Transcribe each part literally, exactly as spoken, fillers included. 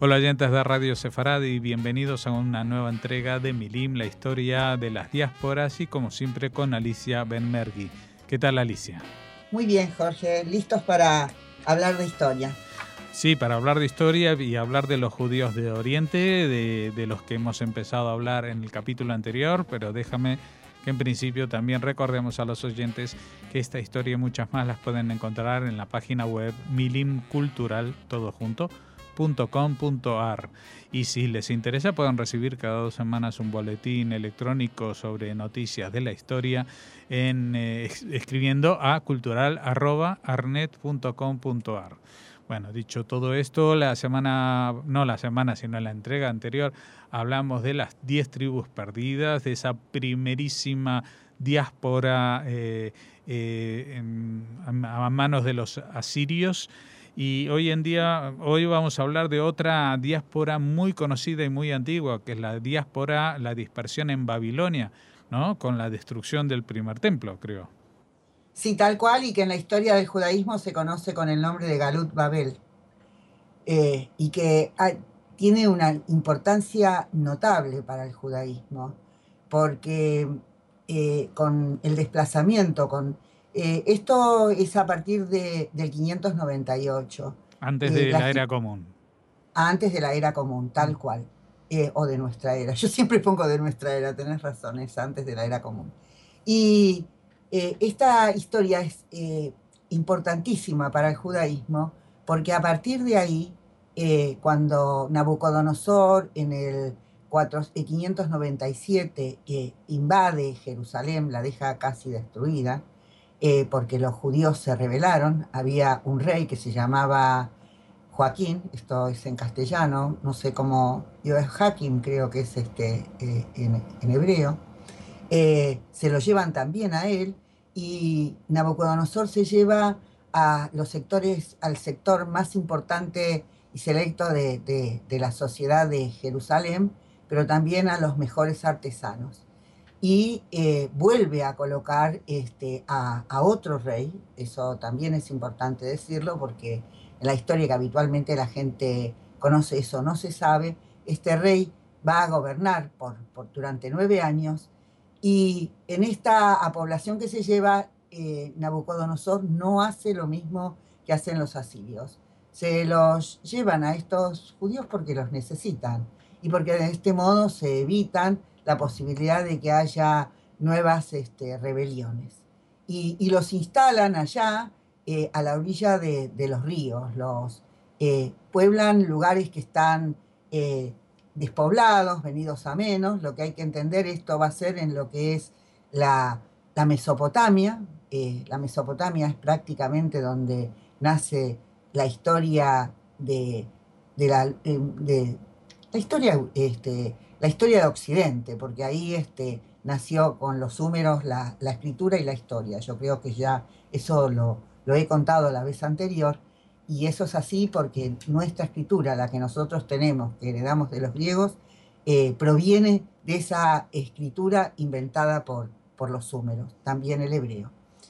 Hola oyentes de Radio Sefarad y bienvenidos a una nueva entrega de Milim, la historia de las diásporas, y como siempre con Alicia Benmergui. ¿Qué tal, Alicia? Muy bien, Jorge, listos para hablar de historia. Sí, para hablar de historia y hablar de los judíos de Oriente, de, de los que hemos empezado a hablar en el capítulo anterior, pero déjame que en principio también recordemos a los oyentes que esta historia y muchas más las pueden encontrar en la página web milimcultural, todo junto, punto com punto ar. Y si les interesa pueden recibir cada dos semanas un boletín electrónico sobre noticias de la historia en, eh, escribiendo a cultural arroba arnet punto com punto ar. Bueno, dicho todo esto, la semana, no la semana, sino la entrega anterior, hablamos de las diez tribus perdidas, de esa primerísima diáspora eh, eh, en, a manos de los asirios. Y hoy en día, hoy vamos a hablar de otra diáspora muy conocida y muy antigua, que es la diáspora, la dispersión en Babilonia, ¿no? Con la destrucción del primer templo, creo. Sí, tal cual, y que en la historia del judaísmo se conoce con el nombre de Galut Babel, eh, y que hay, tiene una importancia notable para el judaísmo, porque eh, con el desplazamiento, con eh, esto es a partir de, del quinientos noventa y ocho. Antes Eh, de la, la era común. Antes de la era común, tal mm. cual, eh, o de nuestra era. Yo siempre pongo de nuestra era, tenés razón, es antes de la era común. Y Eh, esta historia es eh, importantísima para el judaísmo porque a partir de ahí, eh, cuando Nabucodonosor en el quinientos noventa y siete eh, invade Jerusalén, la deja casi destruida, eh, porque los judíos se rebelaron, había un rey que se llamaba Joaquín, esto es en castellano, no sé cómo, yo es Hakim, creo que es este, eh, en, en hebreo. Eh, se lo llevan también a él, y Nabucodonosor se lleva a los sectores, al sector más importante y selecto de, de, de la sociedad de Jerusalén, pero también a los mejores artesanos. Y eh, vuelve a colocar este, a, a otro rey, eso también es importante decirlo, porque en la historia que habitualmente la gente conoce eso no se sabe. Este rey va a gobernar por, por, durante nueve años, y en esta población que se lleva, eh, Nabucodonosor no hace lo mismo que hacen los asirios. Se los llevan a estos judíos porque los necesitan y porque de este modo se evitan la posibilidad de que haya nuevas este, rebeliones. Y, y los instalan allá, eh, a la orilla de, de los ríos. Los eh, pueblan lugares que están Eh, despoblados, venidos a menos. Lo que hay que entender, esto va a ser en lo que es la, la Mesopotamia. Eh, la Mesopotamia es prácticamente donde nace la historia de, de, la, de la historia, este, la historia de Occidente, porque ahí este, nació con los súmeros la, la escritura y la historia. Yo creo que ya eso lo, lo he contado la vez anterior. Y eso es así porque nuestra escritura, la que nosotros tenemos, que heredamos de los griegos, eh, proviene de esa escritura inventada por, por los súmeros, también el hebreo.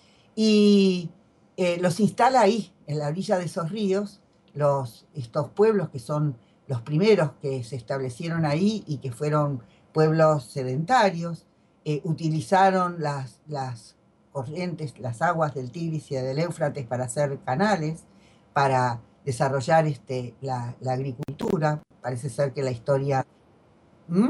Y eh, los instala ahí, en la orilla de esos ríos, los, estos pueblos que son los primeros que se establecieron ahí y que fueron pueblos sedentarios, eh, utilizaron las, las corrientes, las aguas del Tigris y del Éufrates para hacer canales, para desarrollar este, la, la agricultura. Parece ser que la historia, ¿Mm?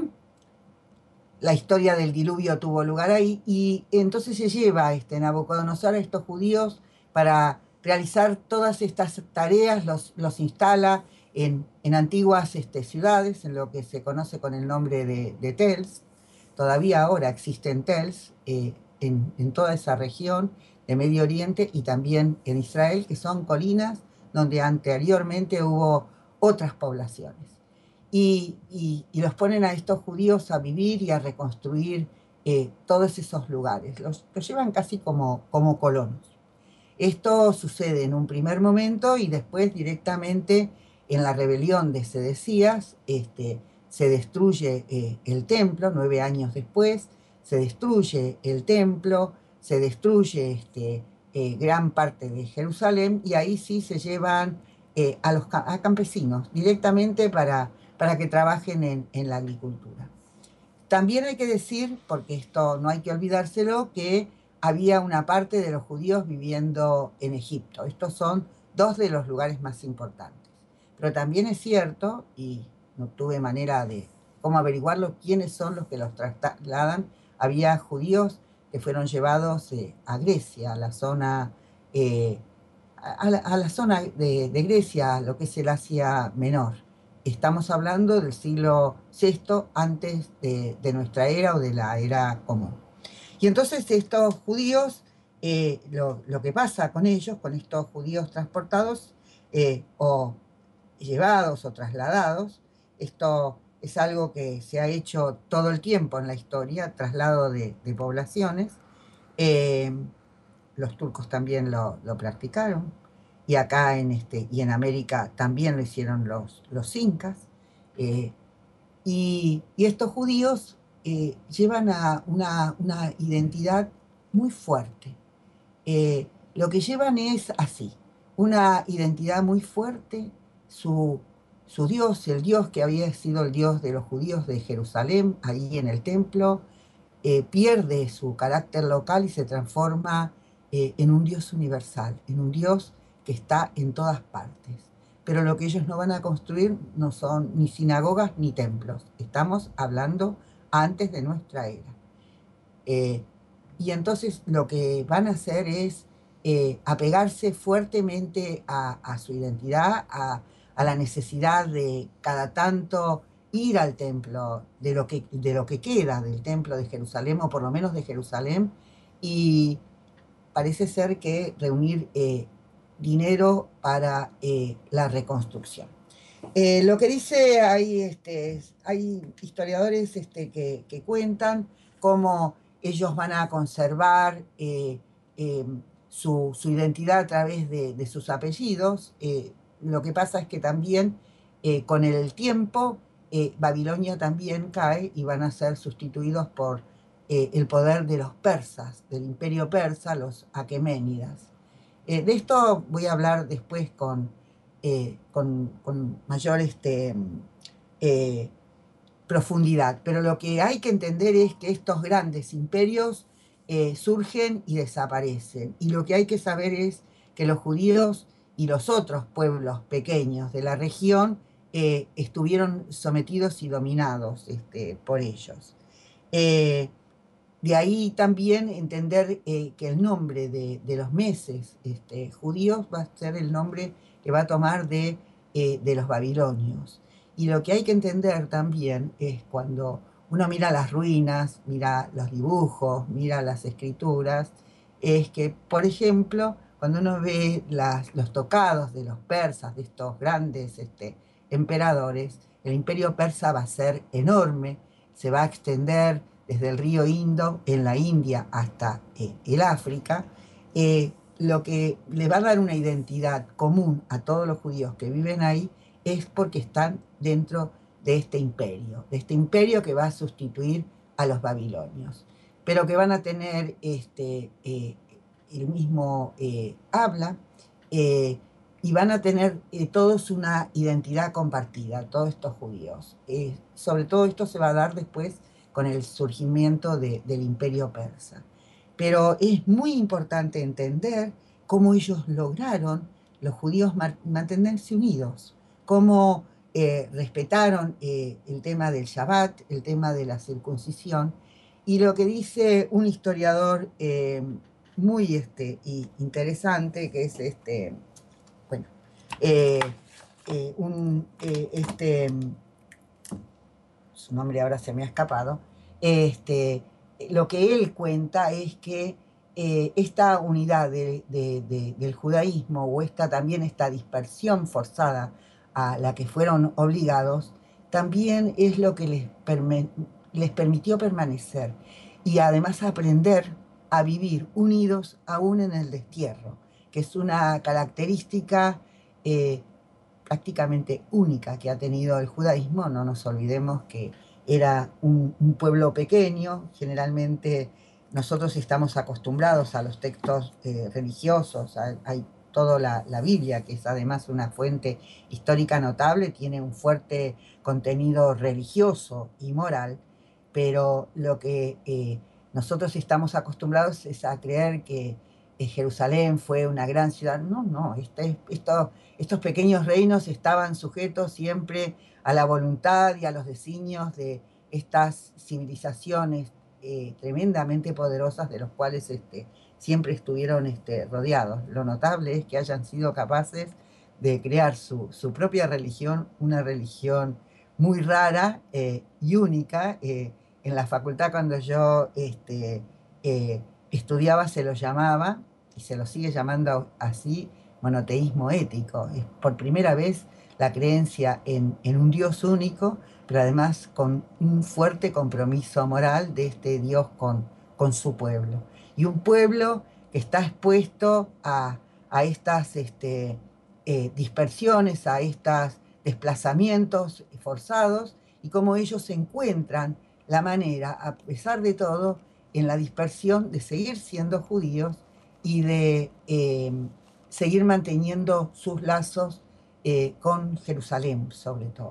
la historia del diluvio tuvo lugar ahí, y entonces se lleva este, Nabucodonosor a estos judíos para realizar todas estas tareas, los, los instala en, en antiguas este, ciudades, en lo que se conoce con el nombre de, de Tels. Todavía ahora existen Tels eh, en, en toda esa región de Medio Oriente y también en Israel, que son colinas donde anteriormente hubo otras poblaciones. Y, y, y los ponen a estos judíos a vivir y a reconstruir eh, todos esos lugares. Los, los llevan casi como, como colonos. Esto sucede en un primer momento, y después directamente en la rebelión de Sedecías este, se destruye eh, el templo. Nueve años después se destruye el templo, se destruye este, eh, gran parte de Jerusalén, y ahí sí se llevan eh, a los a campesinos directamente para, para que trabajen en, en la agricultura. También hay que decir, porque esto no hay que olvidárselo, que había una parte de los judíos viviendo en Egipto. Estos son dos de los lugares más importantes. Pero también es cierto, y no tuve manera de cómo averiguarlo, quiénes son los que los trasladan. Había judíos que fueron llevados eh, a Grecia, a la zona, eh, a, la, a la zona de, de Grecia, lo que es el Asia Menor. Estamos hablando del siglo sexto antes de, de nuestra era o de la era común. Y entonces estos judíos, eh, lo, lo que pasa con ellos, con estos judíos transportados eh, o llevados o trasladados, esto es algo que se ha hecho todo el tiempo en la historia, traslado de, de poblaciones. Eh, los turcos también lo, lo practicaron, y acá en, este, y en América también lo hicieron los, los incas. Eh, y, y estos judíos eh, llevan a una, una identidad muy fuerte. Eh, lo que llevan es así, una identidad muy fuerte, su, su Dios, el Dios que había sido el Dios de los judíos de Jerusalén, ahí en el templo, eh, pierde su carácter local y se transforma eh, en un Dios universal, en un Dios que está en todas partes. Pero lo que ellos no van a construir no son ni sinagogas ni templos. Estamos hablando antes de nuestra era. Eh, y entonces lo que van a hacer es eh, apegarse fuertemente a, a su identidad, a, a, la necesidad de cada tanto ir al templo, de lo, que, de lo que queda del templo de Jerusalén, o por lo menos de Jerusalén, y parece ser que reunir eh, dinero para eh, la reconstrucción. Eh, lo que dice, hay, este, hay historiadores este, que, que cuentan cómo ellos van a conservar eh, eh, su, su, identidad a través de, de sus apellidos. Eh, lo que pasa es que también eh, con el tiempo eh, Babilonia también cae y van a ser sustituidos por eh, el poder de los persas, del imperio persa, los aqueménidas. Eh, de esto voy a hablar después con, eh, con, con mayor este, eh, profundidad, pero lo que hay que entender es que estos grandes imperios eh, surgen y desaparecen, y lo que hay que saber es que los judíos y los otros pueblos pequeños de la región eh, estuvieron sometidos y dominados este, por ellos. Eh, de ahí también entender eh, que el nombre de, de los meses este, judíos va a ser el nombre que va a tomar de, eh, de los babilonios. Y lo que hay que entender también es cuando uno mira las ruinas, mira los dibujos, mira las escrituras, es que, por ejemplo, cuando uno ve las, los tocados de los persas, de estos grandes este, emperadores, el imperio persa va a ser enorme, se va a extender desde el río Indo, en la India, hasta eh, el África. Eh, lo que le va a dar una identidad común a todos los judíos que viven ahí es porque están dentro de este imperio, de este imperio que va a sustituir a los babilonios, pero que van a tener este, eh, el mismo eh, habla, eh, y van a tener eh, todos una identidad compartida, todos estos judíos. Eh, sobre todo esto se va a dar después con el surgimiento de, del imperio persa. Pero es muy importante entender cómo ellos lograron, los judíos, mantenerse unidos, cómo eh, respetaron eh, el tema del Shabbat, el tema de la circuncisión, y lo que dice un historiador eh, muy este, y interesante, que es este, bueno, eh, eh, un, eh, este, su nombre ahora se me ha escapado, este, lo que él cuenta es que eh, esta unidad de, de, de, del judaísmo, o esta, también esta dispersión forzada a la que fueron obligados, también es lo que les, perme, les permitió permanecer y además aprender a vivir unidos aún en el destierro, que es una característica eh, prácticamente única que ha tenido el judaísmo. No nos olvidemos que era un, un pueblo pequeño, generalmente nosotros estamos acostumbrados a los textos eh, religiosos, hay, hay todo la, la Biblia, que es además una fuente histórica notable, tiene un fuerte contenido religioso y moral, pero lo que eh, nosotros estamos acostumbrados es a creer que eh, Jerusalén fue una gran ciudad. No, no, este, esto, estos pequeños reinos estaban sujetos siempre a la voluntad y a los designios de estas civilizaciones eh, tremendamente poderosas de los cuales este, siempre estuvieron este, rodeados. Lo notable es que hayan sido capaces de crear su, su propia religión, una religión muy rara eh, y única. Eh, en la facultad, cuando yo este, eh, estudiaba, se lo llamaba, y se lo sigue llamando así, monoteísmo ético. Es por primera vez la creencia en, en un Dios único, pero además con un fuerte compromiso moral de este Dios con, con su pueblo. Y un pueblo que está expuesto a, a estas este, eh, dispersiones, a estos desplazamientos forzados, y cómo ellos encuentran la manera, a pesar de todo, en la dispersión de seguir siendo judíos y de eh, seguir manteniendo sus lazos eh, con Jerusalén, sobre todo.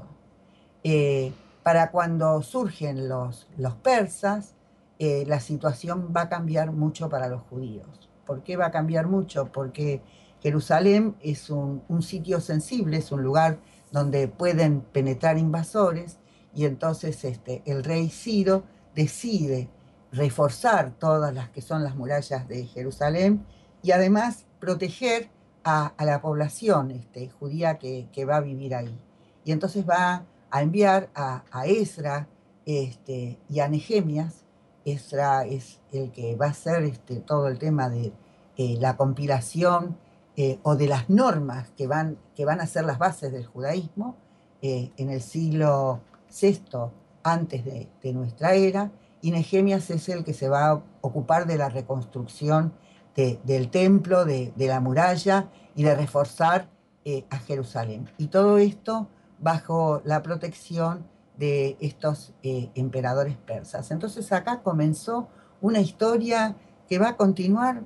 Eh, para cuando surgen los, los persas, eh, la situación va a cambiar mucho para los judíos. ¿Por qué va a cambiar mucho? Porque Jerusalén es un, un sitio sensible, es un lugar donde pueden penetrar invasores, y entonces este, el rey Ciro decide reforzar todas las que son las murallas de Jerusalén y además proteger a, a la población este, judía que, que va a vivir ahí. Y entonces va a enviar a, a Esdra este, y a Nehemías. Esdra es el que va a hacer este, todo el tema de eh, la compilación eh, o de las normas que van, que van a ser las bases del judaísmo eh, en el siglo sexto antes de, de nuestra era, y Nehemías es el que se va a ocupar de la reconstrucción de, del templo, de, de la muralla y de reforzar eh, a Jerusalén. Y todo esto bajo la protección de estos eh, emperadores persas. Entonces acá comenzó una historia que va a continuar,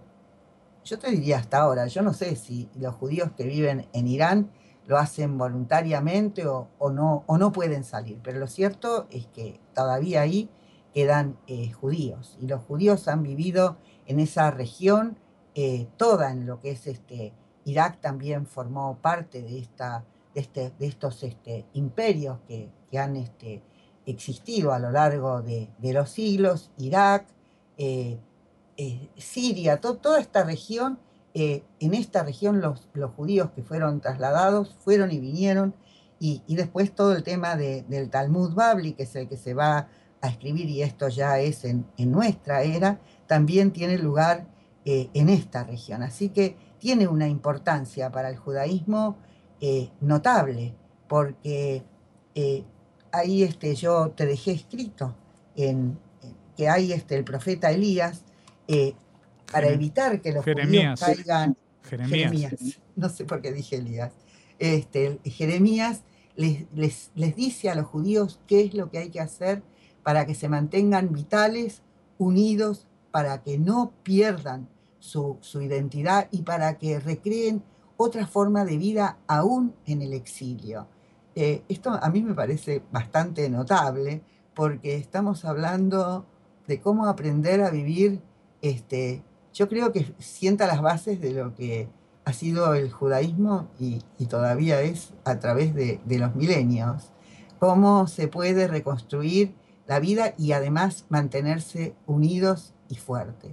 yo te diría hasta ahora. Yo no sé si los judíos que viven en Irán lo hacen voluntariamente o, o, no, o no pueden salir, pero lo cierto es que todavía ahí quedan eh, judíos, y los judíos han vivido en esa región eh, toda, en lo que es este, Irak también formó parte de, esta, de, este, de estos este, imperios que, que han este, existido a lo largo de, de los siglos. Irak, eh, eh, Siria, to, toda esta región. Eh, en esta región los, los judíos que fueron trasladados fueron y vinieron, y, y después todo el tema de, del Talmud Babli, que es el que se va a escribir, y esto ya es en, en nuestra era, también tiene lugar eh, en esta región. Así que tiene una importancia para el judaísmo eh, notable, porque eh, ahí este, yo te dejé escrito en, en, que hay este, el profeta Elías, eh, para evitar que los Jeremías. judíos caigan. Jeremías. Jeremías, no sé por qué dije Elías. Este, Jeremías les, les, les dice a los judíos qué es lo que hay que hacer para que se mantengan vitales, unidos, para que no pierdan su, su identidad y para que recreen otra forma de vida aún en el exilio. Eh, esto a mí me parece bastante notable, porque estamos hablando de cómo aprender a vivir. Este, yo creo que sienta las bases de lo que ha sido el judaísmo y, y todavía es a través de, de los milenios. Cómo se puede reconstruir la vida y además mantenerse unidos y fuertes.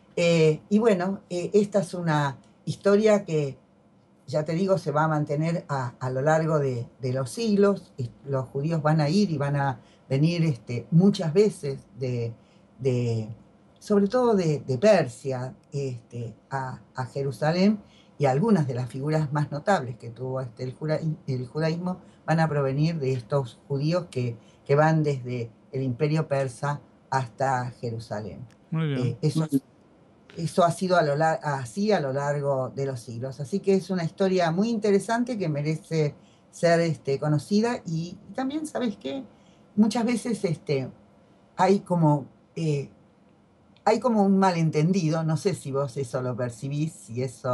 Eh, y bueno, eh, esta es una historia que, ya te digo, se va a mantener a, a lo largo de, de los siglos. Los judíos van a ir y van a venir este, muchas veces de... de sobre todo de, de Persia, este, a, a Jerusalén, y algunas de las figuras más notables que tuvo este, el, jura, el judaísmo van a provenir de estos judíos que, que van desde el imperio persa hasta Jerusalén. Muy bien. Eh, eso, eso ha sido a lo, así a lo largo de los siglos. Así que es una historia muy interesante que merece ser este, conocida, y también, ¿sabes qué? Muchas veces este, hay como... Eh, Hay como un malentendido, no sé si vos eso lo percibís, si eso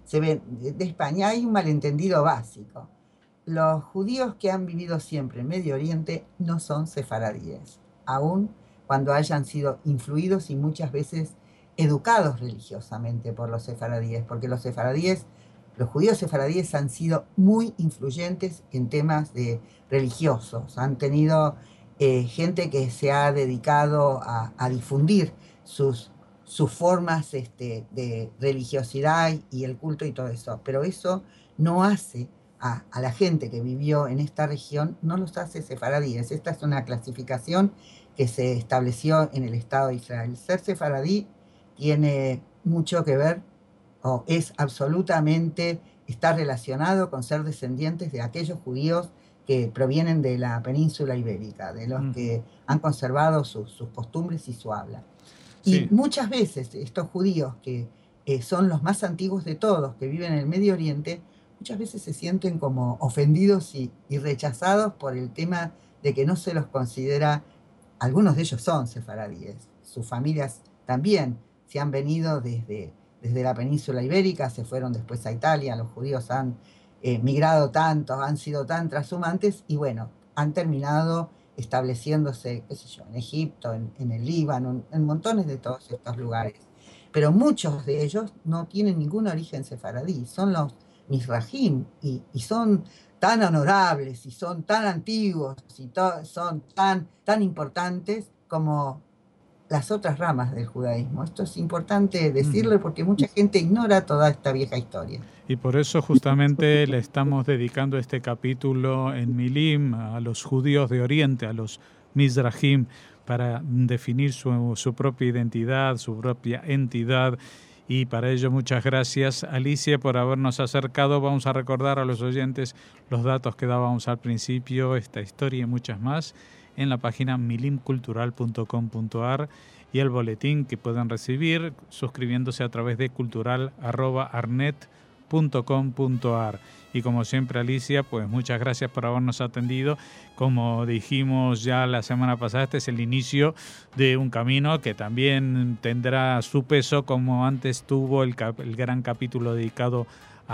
se ven de, de España, hay un malentendido básico. Los judíos que han vivido siempre en Medio Oriente no son sefaradíes, aun cuando hayan sido influidos y muchas veces educados religiosamente por los sefaradíes, porque los sefaradíes, los judíos sefaradíes han sido muy influyentes en temas de religiosos, han tenido eh, gente que se ha dedicado a, a difundir sus, sus formas este, de religiosidad y el culto y todo eso, pero eso no hace a, a la gente que vivió en esta región, no los hace sefaradíes. Esta es una clasificación que se estableció en el Estado de Israel. Ser sefaradí tiene mucho que ver, o es absolutamente, está relacionado con ser descendientes de aquellos judíos que provienen de la península ibérica, de los mm. que han conservado sus, sus costumbres y su habla. Sí. Y muchas veces estos judíos, que eh, son los más antiguos de todos, que viven en el Medio Oriente, muchas veces se sienten como ofendidos y, y rechazados por el tema de que no se los considera. Algunos de ellos son sefaradíes, sus familias también se han venido desde, desde la península ibérica, se fueron después a Italia, los judíos han eh, migrado tanto, han sido tan trashumantes y bueno, han terminado estableciéndose, qué sé yo, en Egipto, en, en el Líbano, en, en montones de todos estos lugares. Pero muchos de ellos no tienen ningún origen sefaradí, son los Mizrahim y, y son tan honorables y son tan antiguos y to, son tan, tan importantes como las otras ramas del judaísmo. Esto es importante decirlo porque mucha gente ignora toda esta vieja historia. Y por eso justamente le estamos dedicando este capítulo en Milim a los judíos de Oriente, a los Mizrahim, para definir su, su propia identidad, su propia entidad. Y para ello muchas gracias, Alicia, por habernos acercado. Vamos a recordar a los oyentes los datos que dábamos al principio, esta historia y muchas más, en la página milim cultural punto com punto a r y el boletín que pueden recibir suscribiéndose a través de cultural arroba arnet punto com punto a r. Y como siempre, Alicia, pues muchas gracias por habernos atendido. Como dijimos ya la semana pasada, este es el inicio de un camino que también tendrá su peso, como antes tuvo el, cap- el gran capítulo dedicado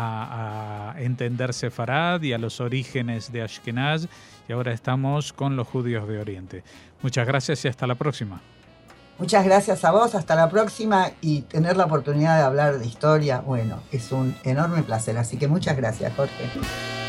a, a entender Sefarad y a los orígenes de Ashkenaz, y ahora estamos con los judíos de Oriente. Muchas gracias y hasta la próxima. Muchas gracias a vos, hasta la próxima, y tener la oportunidad de hablar de historia, bueno, es un enorme placer, así que muchas gracias, Jorge.